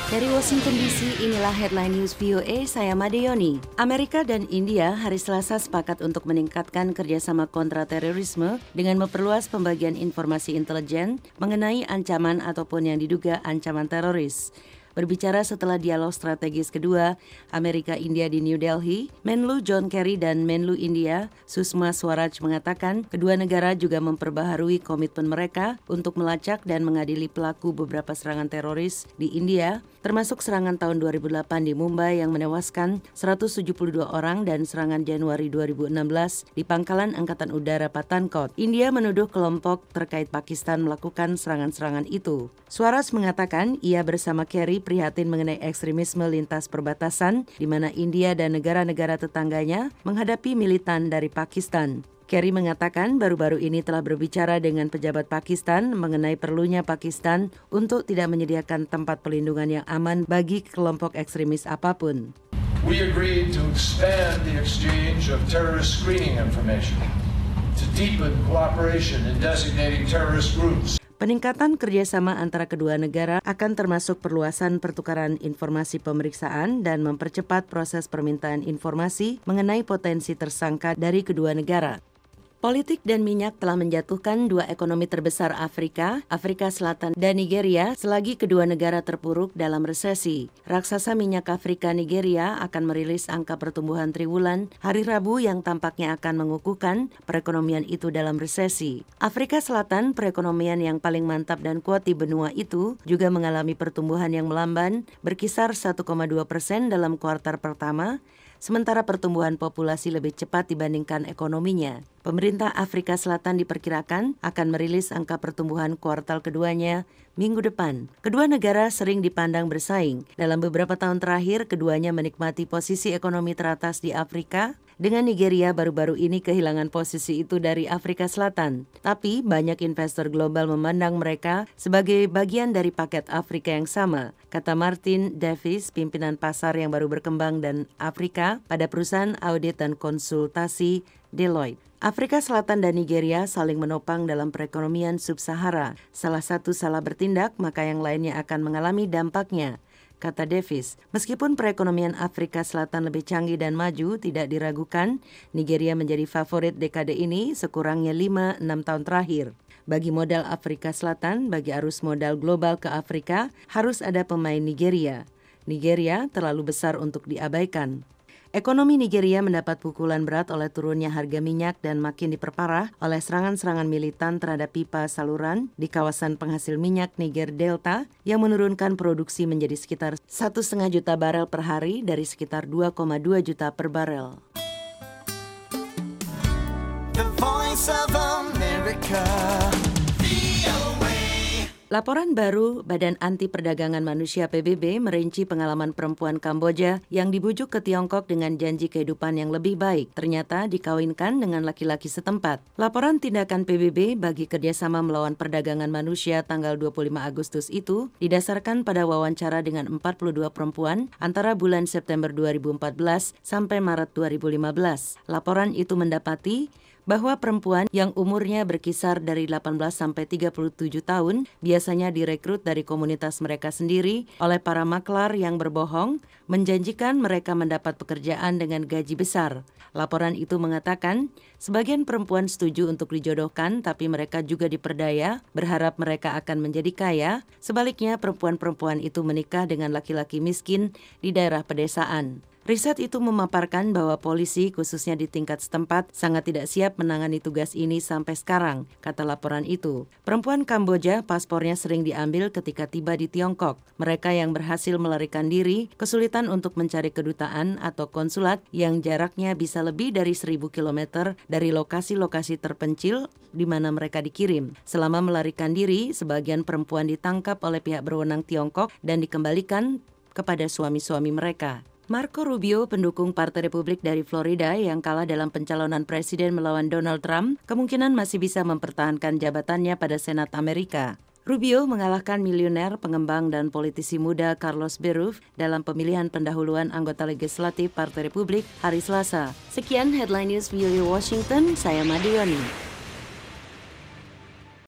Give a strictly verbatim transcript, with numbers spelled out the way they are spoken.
Dari Washington D C, inilah Headline News V O A, saya Madeyoni. Amerika dan India hari Selasa sepakat untuk meningkatkan kerjasama kontraterorisme dengan memperluas pembagian informasi intelijen mengenai ancaman ataupun yang diduga ancaman teroris. Berbicara setelah dialog strategis kedua Amerika-India di New Delhi, Menlu John Kerry dan Menlu India Sushma Swaraj mengatakan kedua negara juga memperbaharui komitmen mereka untuk melacak dan mengadili pelaku beberapa serangan teroris di India, termasuk serangan tahun dua ribu delapan di Mumbai yang menewaskan seratus tujuh puluh dua orang dan serangan Januari dua ribu enam belas di Pangkalan Angkatan Udara Pathankot. India menuduh kelompok terkait Pakistan melakukan serangan-serangan itu. Swaraj mengatakan ia bersama Kerry prihatin mengenai ekstremisme lintas perbatasan di mana India dan negara-negara tetangganya menghadapi militan dari Pakistan. Kerry mengatakan baru-baru ini telah berbicara dengan pejabat Pakistan mengenai perlunya Pakistan untuk tidak menyediakan tempat pelindungan yang aman bagi kelompok ekstremis apapun. We agreed to expand the exchange of terrorist screening information, to deepen cooperation in designating terrorist groups. Peningkatan kerjasama antara kedua negara akan termasuk perluasan pertukaran informasi pemeriksaan dan mempercepat proses permintaan informasi mengenai potensi tersangka dari kedua negara. Politik dan minyak telah menjatuhkan dua ekonomi terbesar Afrika, Afrika Selatan dan Nigeria selagi kedua negara terpuruk dalam resesi. Raksasa minyak Afrika Nigeria akan merilis angka pertumbuhan triwulan hari Rabu yang tampaknya akan mengukuhkan perekonomian itu dalam resesi. Afrika Selatan, perekonomian yang paling mantap dan kuat di benua itu, juga mengalami pertumbuhan yang melamban berkisar satu koma dua persen dalam kuartal pertama, sementara pertumbuhan populasi lebih cepat dibandingkan ekonominya. Pemerintah Afrika Selatan diperkirakan akan merilis angka pertumbuhan kuartal keduanya minggu depan. Kedua negara sering dipandang bersaing. Dalam beberapa tahun terakhir, keduanya menikmati posisi ekonomi teratas di Afrika, dengan Nigeria baru-baru ini kehilangan posisi itu dari Afrika Selatan. Tapi banyak investor global memandang mereka sebagai bagian dari paket Afrika yang sama, kata Martin Davis, pimpinan pasar yang baru berkembang dan Afrika pada perusahaan audit dan konsultasi Deloitte. Afrika Selatan dan Nigeria saling menopang dalam perekonomian sub-Sahara. Salah satu salah bertindak, maka yang lainnya akan mengalami dampaknya, kata Davis. Meskipun perekonomian Afrika Selatan lebih canggih dan maju, tidak diragukan, Nigeria menjadi favorit dekade ini sekurangnya lima enam tahun terakhir. Bagi modal Afrika Selatan, bagi arus modal global ke Afrika, harus ada pemain Nigeria. Nigeria terlalu besar untuk diabaikan. Ekonomi Nigeria mendapat pukulan berat oleh turunnya harga minyak dan makin diperparah oleh serangan-serangan militan terhadap pipa saluran di kawasan penghasil minyak Niger Delta yang menurunkan produksi menjadi sekitar satu koma lima juta barel per hari dari sekitar dua koma dua juta per barel. The Voice of America. Laporan baru Badan Anti Perdagangan Manusia P B B merinci pengalaman perempuan Kamboja yang dibujuk ke Tiongkok dengan janji kehidupan yang lebih baik. Ternyata dikawinkan dengan laki-laki setempat. Laporan tindakan P B B bagi kerjasama melawan perdagangan manusia tanggal dua puluh lima Agustus itu didasarkan pada wawancara dengan empat puluh dua perempuan antara bulan September dua ribu empat belas sampai Maret dua ribu lima belas. Laporan itu mendapati bahwa perempuan yang umurnya berkisar dari delapan belas sampai tiga puluh tujuh tahun biasanya direkrut dari komunitas mereka sendiri oleh para maklar yang berbohong, menjanjikan mereka mendapat pekerjaan dengan gaji besar. Laporan itu mengatakan, sebagian perempuan setuju untuk dijodohkan tapi mereka juga diperdaya, berharap mereka akan menjadi kaya. Sebaliknya, perempuan-perempuan itu menikah dengan laki-laki miskin di daerah pedesaan. Riset itu memaparkan bahwa polisi, khususnya di tingkat setempat, sangat tidak siap menangani tugas ini sampai sekarang, kata laporan itu. Perempuan Kamboja, paspornya sering diambil ketika tiba di Tiongkok. Mereka yang berhasil melarikan diri, kesulitan untuk mencari kedutaan atau konsulat yang jaraknya bisa lebih dari seribu kilometer dari lokasi-lokasi terpencil di mana mereka dikirim. Selama melarikan diri, sebagian perempuan ditangkap oleh pihak berwenang Tiongkok dan dikembalikan kepada suami-suami mereka. Marco Rubio, pendukung Partai Republik dari Florida yang kalah dalam pencalonan presiden melawan Donald Trump, kemungkinan masih bisa mempertahankan jabatannya pada Senat Amerika. Rubio mengalahkan miliuner, pengembang dan politisi muda Carlos Beruf dalam pemilihan pendahuluan anggota legislatif Partai Republik hari Selasa. Sekian Headline News V O A Washington, saya Madeyoni.